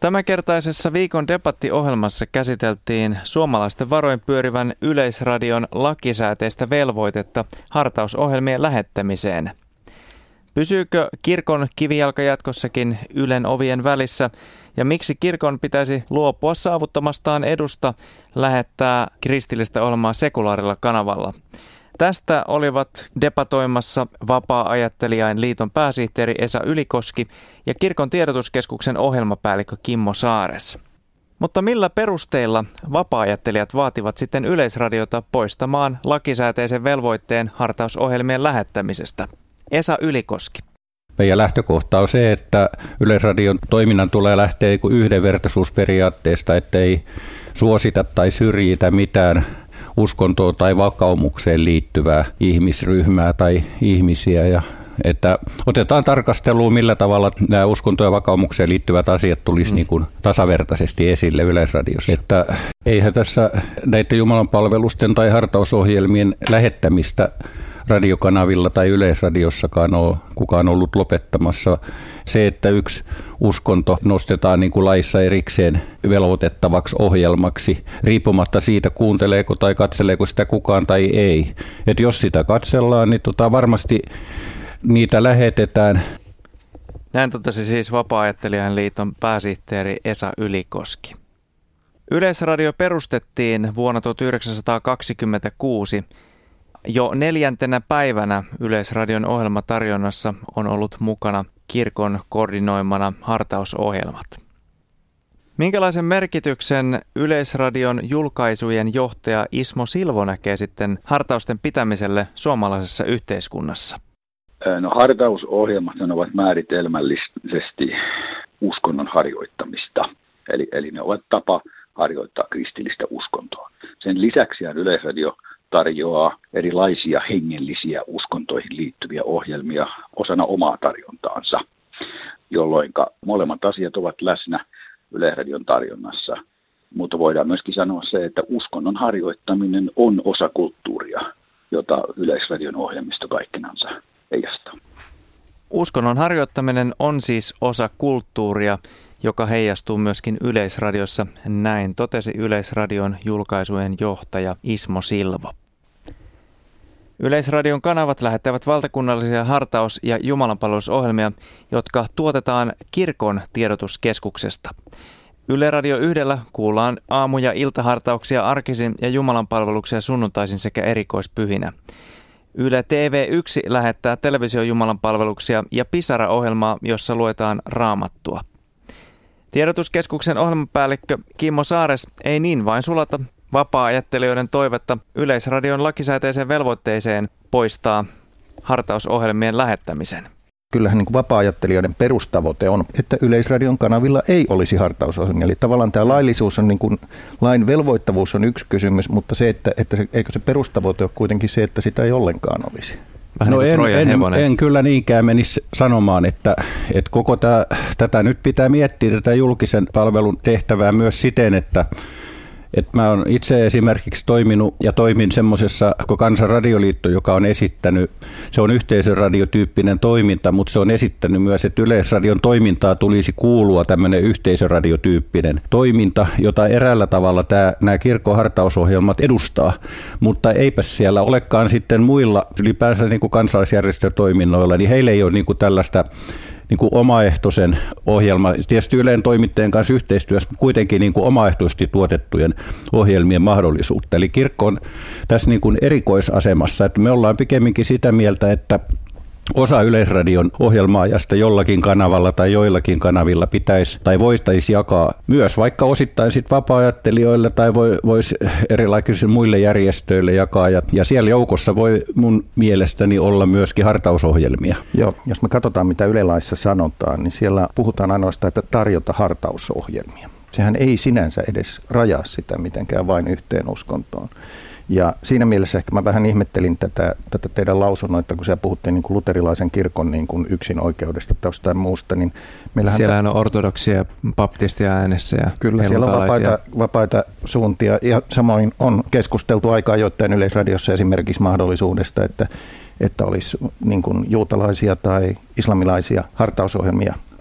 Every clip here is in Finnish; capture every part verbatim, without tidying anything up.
Tämänkertaisessa viikon debattiohjelmassa käsiteltiin suomalaisten varoin pyörivän Yleisradion lakisääteistä velvoitetta hartausohjelmien lähettämiseen. Pysyykö kirkon kivijalka jatkossakin Ylen ovien välissä ja miksi kirkon pitäisi luopua saavuttamastaan edusta lähettää kristillistä ohjelmaa sekulaarilla kanavalla? Tästä olivat debatoimassa Vapaa-ajattelijain liiton pääsihteeri Esa Ylikoski ja kirkon tiedotuskeskuksen ohjelmapäällikkö Kimmo Saares. Mutta millä perusteilla vapaa-ajattelijat vaativat sitten Yleisradiota poistamaan lakisääteisen velvoitteen hartausohjelmien lähettämisestä? Esa Ylikoski. Meidän lähtökohta on se, että Yleisradion toiminnan tulee lähteä yhdenvertaisuusperiaatteesta, ettei suosita tai syrjitä mitään uskontoon tai vakaumukseen liittyvää ihmisryhmää tai ihmisiä. Ja että otetaan tarkasteluun, millä tavalla nämä uskontoon ja vakaumukseen liittyvät asiat tulisi mm. niin kuin tasavertaisesti esille Yleisradiossa. Että eihän tässä näiden jumalanpalvelusten tai hartausohjelmien lähettämistä radiokanavilla tai Yleisradiossakaan ole kukaan ollut lopettamassa. Se, että yksi uskonto nostetaan niin kuin laissa erikseen velvoitettavaksi ohjelmaksi, riippumatta siitä, kuunteleeko tai katseleeko sitä kukaan tai ei. Et jos sitä katsellaan, niin tota varmasti niitä lähetetään. Näin totesi siis Vapaa-ajattelijain liiton pääsihteeri Esa Ylikoski. Yleisradio perustettiin vuonna tuhatyhdeksänsataakaksikymmentäkuusi. Jo neljäntenä päivänä Yleisradion ohjelmatarjonnassa on ollut mukana kirkon koordinoimana hartausohjelmat. Minkälaisen merkityksen Yleisradion julkaisujen johtaja Ismo Silvo näkee sitten hartausten pitämiselle suomalaisessa yhteiskunnassa? No, hartausohjelmat ovat määritelmällisesti uskonnon harjoittamista, eli, eli ne ovat tapa harjoittaa kristillistä uskontoa. Sen lisäksi Yleisradio tarjoaa erilaisia hengellisiä uskontoihin liittyviä ohjelmia osana omaa tarjontaansa, jolloin molemmat asiat ovat läsnä Yleisradion tarjonnassa. Mutta voidaan myöskin sanoa se, että uskonnon harjoittaminen on osa kulttuuria, jota Yleisradion ohjelmisto kaikkinansa heijastaa. Uskonnon harjoittaminen on siis osa kulttuuria, joka heijastuu myöskin Yleisradiossa. Näin totesi Yleisradion julkaisujen johtaja Ismo Silvo. Yleisradion kanavat lähettävät valtakunnallisia hartaus- ja jumalanpalvelusohjelmia, jotka tuotetaan kirkon tiedotuskeskuksesta. Yle Radio yhdellä kuullaan aamu- ja iltahartauksia arkisin ja jumalanpalveluksia sunnuntaisin sekä erikoispyhinä. Yle T V yksi lähettää televisiojumalanpalveluksia ja Pisara-ohjelmaa, jossa luetaan Raamattua. Tiedotuskeskuksen ohjelmapäällikkö Kimmo Saares ei niin vain sulata vapaa-ajattelijoiden toivetta Yleisradion lakisääteiseen velvoitteeseen poistaa hartausohjelmien lähettämisen. Kyllähän niin kuin vapaa-ajattelijoiden perustavoite on, että Yleisradion kanavilla ei olisi hartausohjelmia. Eli tavallaan tämä laillisuus on, niin kuin, lain velvoittavuus on yksi kysymys, mutta se, että, että se, eikö se perustavoite ole kuitenkin se, että sitä ei ollenkaan olisi. Vähän no niin en, en, en kyllä niinkään menisi sanomaan, että, että koko tämä, tätä nyt pitää miettiä, tätä julkisen palvelun tehtävää myös siten, että että mä oon itse esimerkiksi toiminut ja toimin semmoisessa Kansan radioliitto, joka on esittänyt, se on yhteisöradiotyyppinen toiminta, mutta se on esittänyt myös, että Yleisradion toimintaa tulisi kuulua tämmöinen yhteisöradiotyyppinen toiminta, jota eräällä tavalla tämä, nämä kirkon hartausohjelmat edustaa, mutta eipä siellä olekaan sitten muilla ylipäänsä niin kuin kansalaisjärjestötoiminnoilla, niin heillä ei ole niin kuin tällaista niin kuin omaehtoisen ohjelma, tietysti Ylen toimittajien kanssa yhteistyössä, mutta kuitenkin niin kuin omaehtoisesti tuotettujen ohjelmien mahdollisuutta. Eli kirkko on tässä niin kuin erikoisasemassa, että me ollaan pikemminkin sitä mieltä, että osa Yleisradion ohjelmaajasta jollakin kanavalla tai joillakin kanavilla pitäisi tai voitaisiin jakaa myös vaikka osittain sit vapaa-ajattelijoille tai voi, voisi erilaisille muille järjestöille jakaa. Ja, ja siellä joukossa voi mun mielestäni olla myöskin hartausohjelmia. Joo, jos me katsotaan mitä Yle-laissa sanotaan, niin siellä puhutaan ainoastaan, että tarjota hartausohjelmia. Sehän ei sinänsä edes rajaa sitä mitenkään vain yhteen uskontoon. Ja siinä mielessä ehkä mä vähän ihmettelin tätä, tätä teidän lausunnoita, kun siellä puhuttiin niin kuin luterilaisen kirkon niin kuin yksin oikeudesta tai jostain muusta. Niin siellähän on ortodoksia, baptistia äänessä ja kyllä, siellä on vapaita, vapaita suuntia. Ja samoin on keskusteltu aika ajoittain Yleisradiossa esimerkiksi mahdollisuudesta, että, että olisi niin kuin juutalaisia tai islamilaisia hartausohjelmia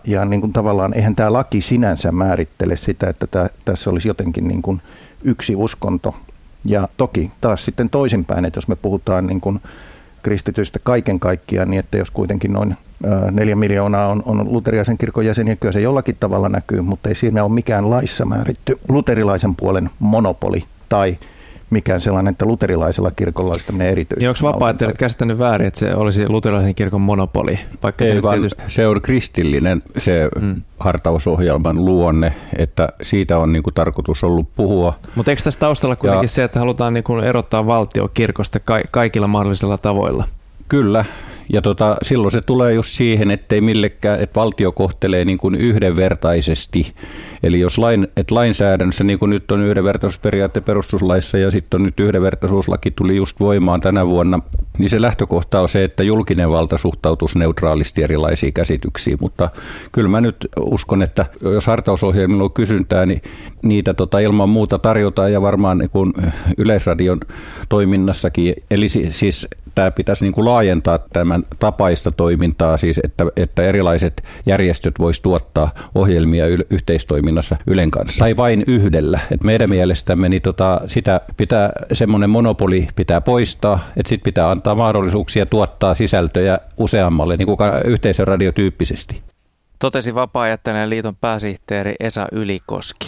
ja niin kuin tavallaan eihän tämä laki sinänsä määrittele sitä, että tämä, tässä olisi jotenkin niin kuin yksi uskonto. Ja toki taas sitten toisinpäin, että jos me puhutaan niin kuin kristityistä kaiken kaikkiaan, niin että jos kuitenkin noin neljä miljoonaa on, on luterilaisen kirkon jäseniä, kyllä se jollakin tavalla näkyy, mutta ei siinä ole mikään laissa määritty luterilaisen puolen monopoli tai mikään sellainen, että luterilaisella kirkolla olisi tämmöinen erityis. Niin onko vapaa-ajattelijat käsittänyt väärin, että se olisi luterilaisen kirkon monopoli? Vaikka ei se, vaan, tietysti... se on kristillinen se mm. hartausohjelman luonne, että siitä on niin kuin tarkoitus ollut puhua. Mutta eikö tässä taustalla kuitenkin ja... se, että halutaan niin kuin erottaa valtio kirkosta ka- kaikilla mahdollisilla tavoilla? Kyllä. Ja tota, silloin se tulee just siihen, ettei millekään, että valtio kohtelee niin kuin yhdenvertaisesti. Eli jos lain, että lainsäädännössä, niin kuin nyt on yhdenvertaisuusperiaate perustuslaissa ja sitten on nyt yhdenvertaisuuslaki tuli just voimaan tänä vuonna, niin se lähtökohta on se, että julkinen valta suhtautuisi neutraalisti erilaisiin käsityksiin. Mutta kyllä mä nyt uskon, että jos hartausohjelmilla on kysyntää, niin niitä tota ilman muuta tarjotaan ja varmaan niin kuin Yleisradion toiminnassakin. Eli siis tämä pitäisi niin kuin laajentaa tämän tapaista toimintaa, siis että, että erilaiset järjestöt voisi tuottaa ohjelmia y- yhteistoiminnassa Ylen kanssa. Tai vain yhdellä. Et meidän mielestämme niin tota, sitä pitää, semmoinen monopoli pitää poistaa, että sitten pitää antaa mahdollisuuksia tuottaa sisältöjä useammalle, niin kuin yhteisöradiotyyppisesti. Totesi Vapaa-ajattelijan liiton pääsihteeri Esa Ylikoski.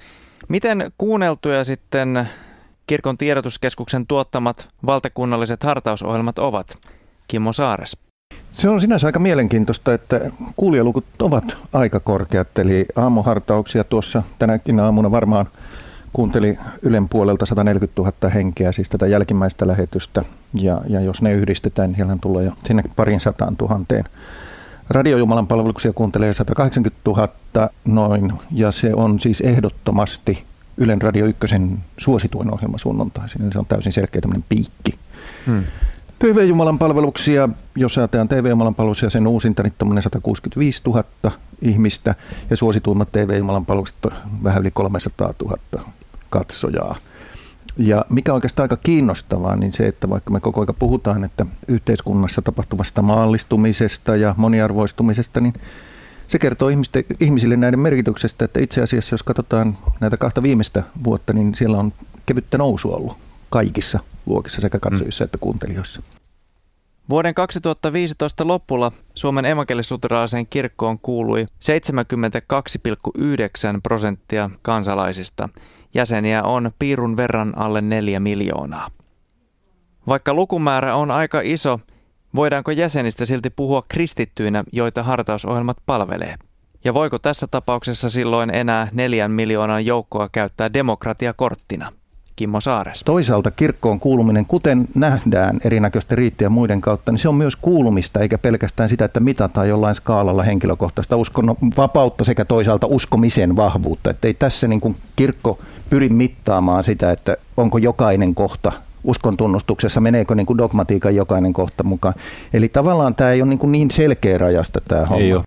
Miten kuunneltuja sitten Kirkon tiedotuskeskuksen tuottamat valtakunnalliset hartausohjelmat ovat? Kimmo Saares. Se on sinänsä aika mielenkiintoista, että kuulijalukut ovat aika korkeat, eli aamuhartauksia tuossa tänäkin aamuna varmaan kuunteli Ylen puolelta sata neljäkymmentätuhatta henkeä, siis tätä jälkimmäistä lähetystä, ja, ja jos ne yhdistetään, niin siellähän tulee jo sinne parin sataan tuhanteen. Radiojumalan palveluksia kuuntelee sata kahdeksankymmentätuhatta noin, ja se on siis ehdottomasti Ylen Radio Ykkösen suosituin ohjelma sunnuntaisin, eli se on täysin selkeä tämmöinen piikki. Hmm. T V-Jumalan palveluksia, jos ajatellaan T V-Jumalan palveluksia, sen uusinta niin tuommoinen sata kuusikymmentäviisituhatta ihmistä, ja suosituimmat T V-Jumalan palvelukset on vähän yli kolmesataatuhatta katsojaa. Ja mikä on oikeastaan aika kiinnostavaa, niin se, että vaikka me koko ajan puhutaan, että yhteiskunnassa tapahtuvasta maallistumisesta ja moniarvoistumisesta, niin se kertoo ihmisten, ihmisille näiden merkityksestä, että itse asiassa jos katsotaan näitä kahta viimeistä vuotta, niin siellä on kevyttä nousua ollut kaikissa luokissa sekä katsojissa että kuuntelijoissa. Vuoden kaksituhattaviisitoista lopulla Suomen evankelis-luterilaiseen kirkkoon kuului seitsemänkymmentäkaksi pilkku yhdeksän prosenttia kansalaisista. Jäseniä on piirun verran alle neljä miljoonaa. Vaikka lukumäärä on aika iso, voidaanko jäsenistä silti puhua kristittyinä, joita hartausohjelmat palvelee? Ja voiko tässä tapauksessa silloin enää neljän miljoonan joukkoa käyttää demokratiakorttina? Kimmo Saares. Toisaalta kirkkoon kuuluminen, kuten nähdään erinäköisten riittien ja muiden kautta, niin se on myös kuulumista, eikä pelkästään sitä, että mitataan jollain skaalalla henkilökohtaista uskonnon vapautta sekä toisaalta uskomisen vahvuutta. Että ei tässä niin kuin kirkko pyri mittaamaan sitä, että onko jokainen kohta uskon tunnustuksessa, meneekö niin kuin dogmatiikan jokainen kohta mukaan. Eli tavallaan tämä ei ole niin, kuin niin selkeä rajasta tämä homma. Ei ole.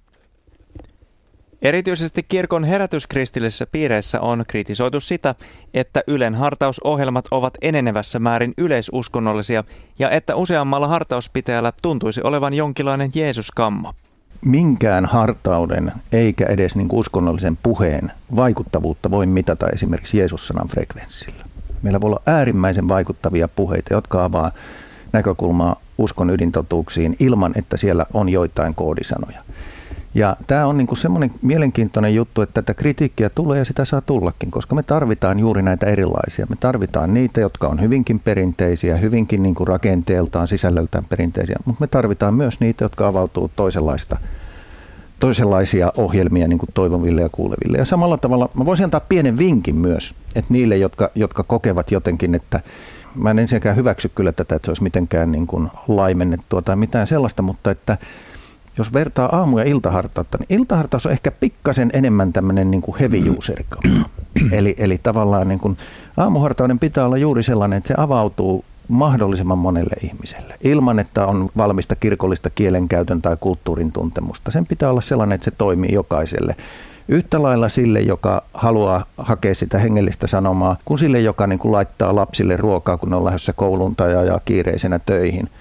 Erityisesti kirkon herätyskristillisissä piireissä on kritisoitu sitä, että Ylen hartausohjelmat ovat enenevässä määrin yleisuskonnollisia ja että useammalla hartauspitäjällä tuntuisi olevan jonkinlainen Jeesuskammo. Minkään hartauden eikä edes niin kuin uskonnollisen puheen vaikuttavuutta voi mitata esimerkiksi Jeesus-sanan frekvenssillä. Meillä voi olla äärimmäisen vaikuttavia puheita, jotka avaa näkökulmaa uskon ydintotuuksiin ilman, että siellä on joitain koodisanoja. Ja tämä on niinku semmoinen mielenkiintoinen juttu, että tätä kritiikkiä tulee ja sitä saa tullakin, koska me tarvitaan juuri näitä erilaisia. Me tarvitaan niitä, jotka on hyvinkin perinteisiä, hyvinkin niinku rakenteeltaan, sisällöltään perinteisiä, mutta me tarvitaan myös niitä, jotka avautuu toisenlaista, toisenlaisia ohjelmia niinku toivoville ja kuuleville. Ja samalla tavalla mä voisin antaa pienen vinkin myös, että niille, jotka, jotka kokevat jotenkin, että mä en ensinnäkään hyväksy kyllä tätä, että se olisi mitenkään niin kuin laimennettua tai mitään sellaista, mutta että jos vertaa aamu- ja iltahartautta, niin iltahartaus on ehkä pikkasen enemmän tämmöinen niin kuin heavy user. eli, eli tavallaan niin kuin aamuhartauden pitää olla juuri sellainen, että se avautuu mahdollisimman monelle ihmiselle, ilman että on valmista kirkollista kielenkäytön tai kulttuurin tuntemusta. Sen pitää olla sellainen, että se toimii jokaiselle. Yhtä lailla sille, joka haluaa hakea sitä hengellistä sanomaa, kuin sille, joka niin kuin laittaa lapsille ruokaa, kun ne on lähdössä kouluun tai ajaa kiireisenä töihin.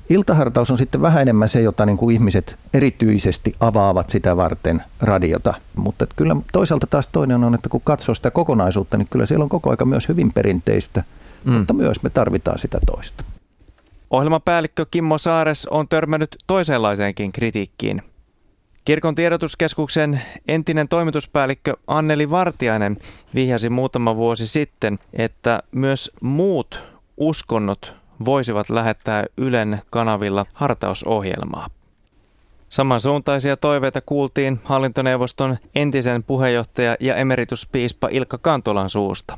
Iltahartaus on sitten vähän enemmän se, jota niin kuin ihmiset erityisesti avaavat sitä varten radiota. Mutta kyllä toisaalta taas toinen on, että kun katsoo sitä kokonaisuutta, niin kyllä siellä on koko aika myös hyvin perinteistä, mm. mutta myös me tarvitaan sitä toista. Ohjelmapäällikkö Kimmo Saares on törmännyt toisenlaiseenkin kritiikkiin. Kirkon tiedotuskeskuksen entinen toimituspäällikkö Anneli Vartiainen vihjasi muutama vuosi sitten, että myös muut uskonnot voisivat lähettää Ylen kanavilla hartausohjelmaa. Samansuuntaisia toiveita kuultiin hallintoneuvoston entisen puheenjohtaja ja emerituspiispa Ilkka Kantolan suusta.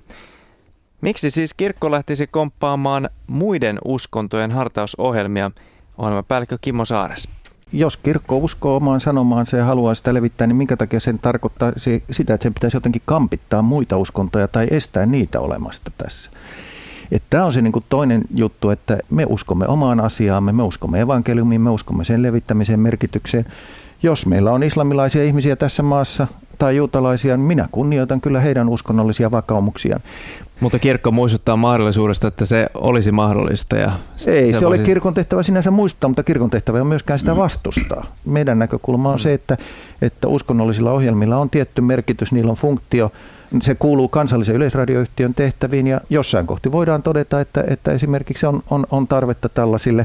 Miksi siis kirkko lähtisi komppaamaan muiden uskontojen hartausohjelmia? Ohjelmapäällikkö Kimmo Saares. Jos kirkko uskoo omaan sanomaansa ja haluaa sitä levittää, niin minkä takia sen tarkoittaa sitä, että sen pitäisi jotenkin kampittaa muita uskontoja tai estää niitä olemasta tässä. Tämä on se niin kuin toinen juttu, että me uskomme omaan asiaamme, me uskomme evankeliumiin, me uskomme sen levittämiseen merkitykseen. Jos meillä on islamilaisia ihmisiä tässä maassa tai juutalaisia, niin minä kunnioitan kyllä heidän uskonnollisia vakaumuksiaan. Mutta kirkko muistuttaa mahdollisuudesta, että se olisi mahdollista. Ja Ei se, se voisi... ole kirkon tehtävä sinänsä muistuttaa, mutta kirkon tehtävä on myöskään sitä vastustaa. Meidän näkökulma on se, että, että uskonnollisilla ohjelmilla on tietty merkitys, niillä on funktio. Se kuuluu kansallisen yleisradioyhtiön tehtäviin ja jossain kohti voidaan todeta, että, että esimerkiksi on, on, on tarvetta tällaisille.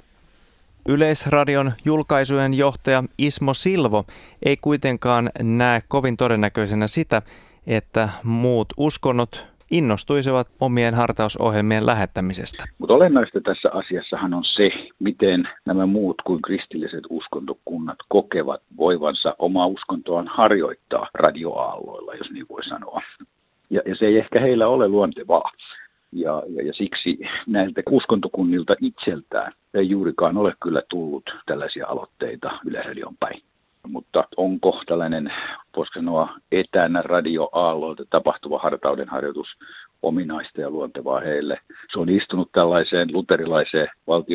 Yleisradion julkaisujen johtaja Ismo Silvo ei kuitenkaan näe kovin todennäköisenä sitä, että muut uskonnot innostuisivat omien hartausohjelmien lähettämisestä. Mutta olennaista tässä asiassahan on se, miten nämä muut kuin kristilliset uskontokunnat kokevat voivansa omaa uskontoaan harjoittaa radioaalloilla, jos niin voi sanoa. Ja, ja se ei ehkä heillä ole luontevaa. Ja, ja, ja siksi näiltä uskontokunnilta itseltään ei juurikaan ole kyllä tullut tällaisia aloitteita Yleisradion päin. Mutta onko tällainen, voisiko sanoa, etänä radioaalloilta tapahtuva hartauden harjoitus ominaista ja luontevaa heille? Se on istunut tällaiseen luterilaiseen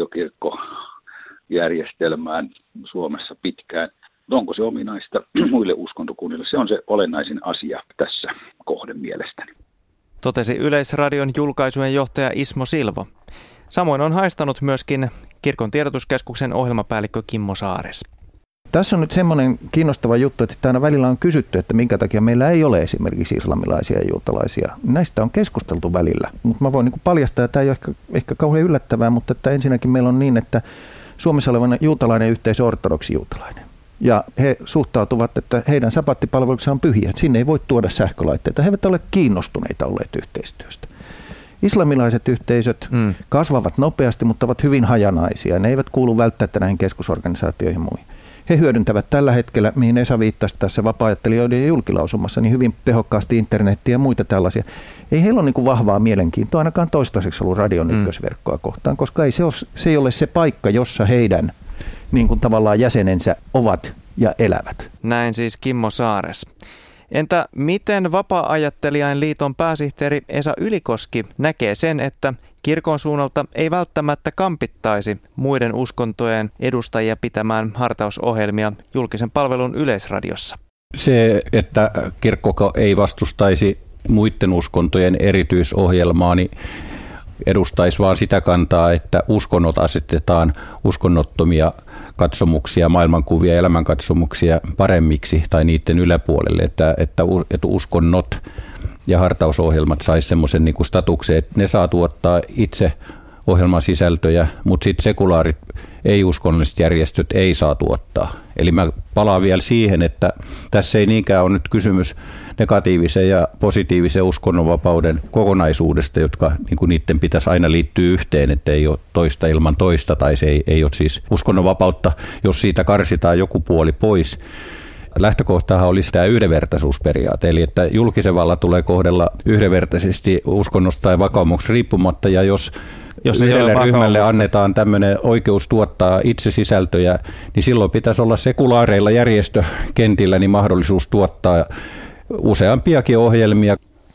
valtiokirkkojärjestelmään Suomessa pitkään. Onko se ominaista muille uskontokunnille? Se on se olennaisin asia tässä kohden mielestäni. Totesi Yleisradion julkaisujen johtaja Ismo Silvo. Samoin on haistanut myöskin Kirkon tiedotuskeskuksen ohjelmapäällikkö Kimmo Saares. Tässä on nyt semmoinen kiinnostava juttu, että aina välillä on kysytty, että minkä takia meillä ei ole esimerkiksi islamilaisia ja juutalaisia. Näistä on keskusteltu välillä, mutta mä voin niin kuin paljastaa, että tämä ei ole ehkä, ehkä kauhean yllättävää, mutta että ensinnäkin meillä on niin, että Suomessa oleva juutalainen yhteisö on ortodoksi juutalainen. Ja he suhtautuvat, että heidän sabattipalveluksensa on pyhiä. Sinne ei voi tuoda sähkölaitteita. He eivät ole kiinnostuneita olleet yhteistyöstä. Islamilaiset yhteisöt mm. kasvavat nopeasti, mutta ovat hyvin hajanaisia. Ne eivät kuulu välttämättä näihin keskusorganisaatioihin ja muihin. He hyödyntävät tällä hetkellä, mihin Esa viittasi tässä vapaa-ajattelijoiden julkilausumassa, niin hyvin tehokkaasti internettiä ja muita tällaisia. Ei heillä ole niin kuin vahvaa mielenkiintoa ainakaan toistaiseksi ollut radion mm. ykkösverkkoa kohtaan, koska ei se, ole, se ei ole se paikka, jossa heidän niin kuin tavallaan jäsenensä ovat ja elävät. Näin siis Kimmo Saares. Entä miten Vapaa-ajattelijain liiton pääsihteeri Esa Ylikoski näkee sen, että kirkon suunnalta ei välttämättä kampittaisi muiden uskontojen edustajia pitämään hartausohjelmia julkisen palvelun Yleisradiossa? Se, että kirkko ei vastustaisi muiden uskontojen erityisohjelmaa, niin edustaisi vaan sitä kantaa, että uskonnot asetetaan uskonnottomia katsomuksia, maailmankuvia ja elämänkatsomuksia paremmiksi tai niiden yläpuolelle, että, että, että uskonnot ja hartausohjelmat saisi semmoisen niin kuin statuksen, että ne saa tuottaa itse ohjelman sisältöjä, mutta sitten sekulaarit ei-uskonnolliset järjestöt ei saa tuottaa. Eli mä palaan vielä siihen, että tässä ei niinkään ole nyt kysymys negatiivisen ja positiivisen uskonnonvapauden kokonaisuudesta, jotka niin kuin niiden pitäisi aina liittyä yhteen, että ei ole toista ilman toista, tai se ei, ei ole siis uskonnonvapautta, jos siitä karsitaan joku puoli pois. Lähtökohtahan olisi tämä yhdenvertaisuusperiaate, eli että julkisen vallan tulee kohdella yhdenvertaisesti uskonnosta ja vakaumuksesta riippumatta, ja jos Jos yhdelle ryhmälle annetaan tämmöinen oikeus tuottaa itse sisältöjä, niin silloin pitäisi olla sekulaareilla järjestökentillä niin mahdollisuus tuottaa useampiakin ohjelmia.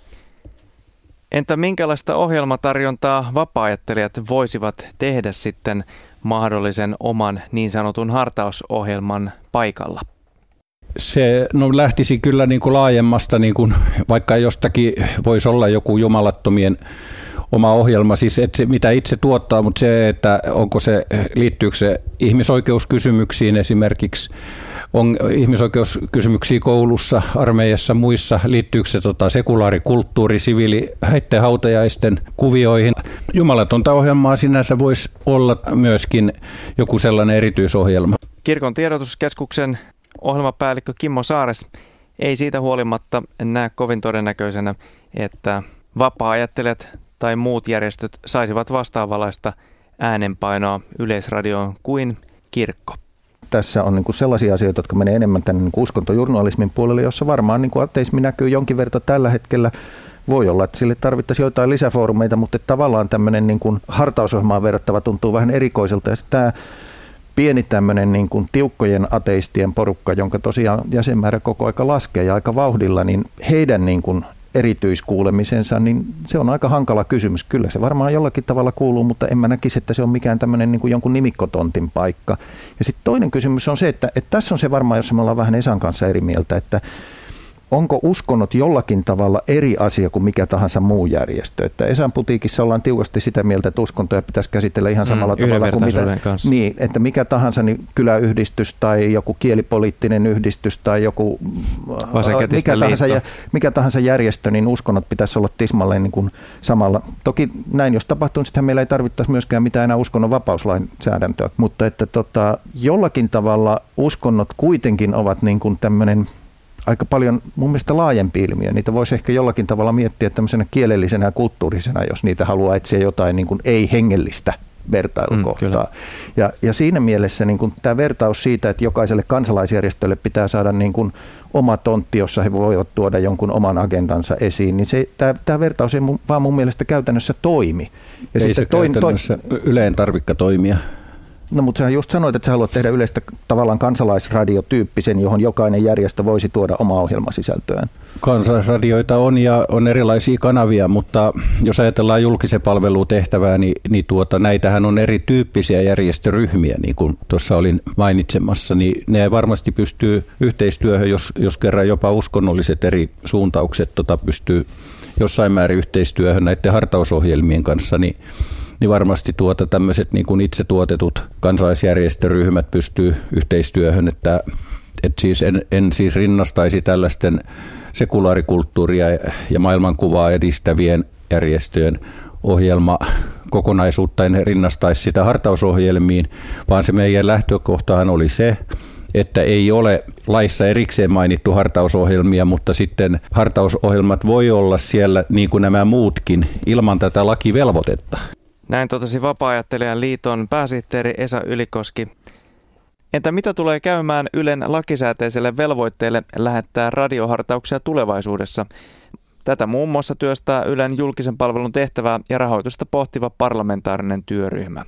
Entä minkälaista ohjelmatarjontaa vapaa-ajattelijat voisivat tehdä sitten mahdollisen oman niin sanotun hartausohjelman paikalla? Se no, lähtisi kyllä niin kuin laajemmasta, niin kuin, vaikka jostakin voisi olla joku jumalattomien oma ohjelma, siis että se, mitä itse tuottaa, mutta se, että onko se, liittyykö se ihmisoikeuskysymyksiin esimerkiksi, on ihmisoikeuskysymyksiä koulussa, armeijassa, muissa, liittyykö se tota, sekulaarikulttuuri, siviili, häitten hautajaisten kuvioihin. Jumalatonta ohjelmaa sinänsä voisi olla myöskin joku sellainen erityisohjelma. Kirkon tiedotuskeskuksen ohjelmapäällikkö Kimmo Saares ei siitä huolimatta näe kovin todennäköisenä, että vapaa-ajattelijat tai muut järjestöt saisivat vastaavanlaista äänenpainoa Yleisradioon kuin kirkko. Tässä on niin kuin sellaisia asioita, jotka menee enemmän tänne niin kuin uskontojournalismin puolelle, jossa varmaan niin kuin ateismi näkyy jonkin verran tällä hetkellä. Voi olla, että sille tarvittaisiin jotain lisäfoorumeita, mutta tavallaan tämmöinen niin kuin hartausohjelmaan verrattava tuntuu vähän erikoiselta. Ja tämä pieni tämmöinen niin kuin tiukkojen ateistien porukka, jonka tosiaan jäsenmäärä koko aika laskee ja aika vauhdilla, niin heidän niin kuin erityiskuulemisensa, niin se on aika hankala kysymys. Kyllä se varmaan jollakin tavalla kuuluu, mutta en mä näkisi, että se on mikään tämmöinen niin kuin jonkun nimikkotontin paikka. Ja sitten toinen kysymys on se, että, että tässä on se varmaan, jossa me ollaan vähän Esan kanssa eri mieltä, että onko uskonnot jollakin tavalla eri asia kuin mikä tahansa muu järjestö? Että Esan putiikissa ollaan tiukasti sitä mieltä, että uskontoja pitäisi käsitellä ihan samalla mm, tavalla kuin mitä, niin, että mikä tahansa niin kyläyhdistys tai joku kielipoliittinen yhdistys tai joku mikä tahansa, mikä tahansa järjestö, niin uskonnot pitäisi olla tismalleen niin kuin samalla. Toki näin, jos tapahtuu, niin meillä ei tarvittaisi myöskään mitään enää uskonnon vapauslainsäädäntöä, mutta että tota, jollakin tavalla uskonnot kuitenkin ovat niin kuin tämmöinen aika paljon mun mielestä laajempi ilmiö. Niitä voisi ehkä jollakin tavalla miettiä tämmöisenä kielellisenä ja kulttuurisena, jos niitä haluaa etsiä jotain niin kuin ei-hengellistä vertailukohtaa. Mm, ja, ja siinä mielessä niin kuin tämä vertaus siitä, että jokaiselle kansalaisjärjestölle pitää saada niin kuin oma tontti, jossa he voivat tuoda jonkun oman agendansa esiin, niin se, tämä, tämä vertaus ei mun, vaan mun mielestä käytännössä toimi. Ja ei sitten se toin, käytännössä toi, yleen tarvitse toimia. No mutta sä just sanoit, että sä haluat tehdä yleistä tavallaan kansalaisradiotyyppisen, johon jokainen järjestö voisi tuoda omaa ohjelmasisältöään. Kansalaisradioita on ja on erilaisia kanavia, mutta jos ajatellaan julkisen palvelutehtävää, niin, niin tuota, näitähän on erityyppisiä järjestöryhmiä, niin kuin tuossa olin mainitsemassa, niin ne varmasti pystyy yhteistyöhön, jos, jos kerran jopa uskonnolliset eri suuntaukset tota, pystyy jossain määrin yhteistyöhön näiden hartausohjelmien kanssa, niin niin varmasti tuota tämmöiset niin kuin itse tuotetut kansalaisjärjestöryhmät pystyy yhteistyöhön, että, että siis en, en siis rinnastaisi tällaisten sekulaarikulttuuria ja maailmankuvaa edistävien järjestöjen ohjelma kokonaisuutta, en rinnastaisi sitä hartausohjelmiin, vaan se meidän lähtökohtahan oli se, että ei ole laissa erikseen mainittu hartausohjelmia, mutta sitten hartausohjelmat voi olla siellä niin kuin nämä muutkin ilman tätä lakivelvoitetta. Näin totesi Vapaa-ajattelijan liiton pääsihteeri Esa Ylikoski. Entä mitä tulee käymään Ylen lakisääteiselle velvoitteelle lähettää radiohartauksia tulevaisuudessa? Tätä muun muassa työstää Ylen julkisen palvelun tehtävää ja rahoitusta pohtiva parlamentaarinen työryhmä.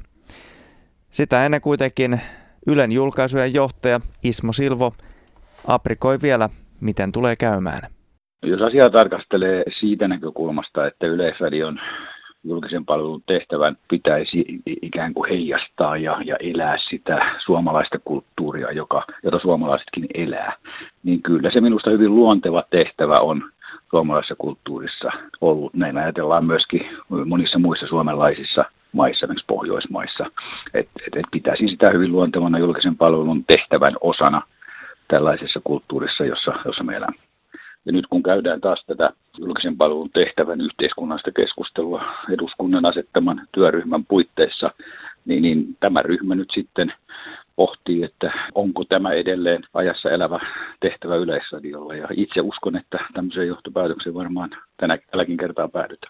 Sitä ennen kuitenkin Ylen julkaisujen johtaja Ismo Silvo aprikoi vielä, miten tulee käymään. Jos asiaa tarkastelee siitä näkökulmasta, että Yleisradion julkisen palvelun tehtävän pitäisi ikään kuin heijastaa ja, ja elää sitä suomalaista kulttuuria, joka, jota suomalaisetkin elää, niin kyllä se minusta hyvin luonteva tehtävä on suomalaisessa kulttuurissa ollut. Näin ajatellaan myöskin monissa muissa suomalaisissa maissa, esimerkiksi Pohjoismaissa, että et, et pitäisi sitä hyvin luontevana julkisen palvelun tehtävän osana tällaisessa kulttuurissa, jossa, jossa me elämme. Ja nyt kun käydään taas tätä julkisen palvelun tehtävän yhteiskunnallista keskustelua eduskunnan asettaman työryhmän puitteissa, niin, niin tämä ryhmä nyt sitten pohtii, että onko tämä edelleen ajassa elävä tehtävä Yleisradiolla. Ja itse uskon, että tämmöiseen johtopäätökseen varmaan tänä, tälläkin kertaa päädytään.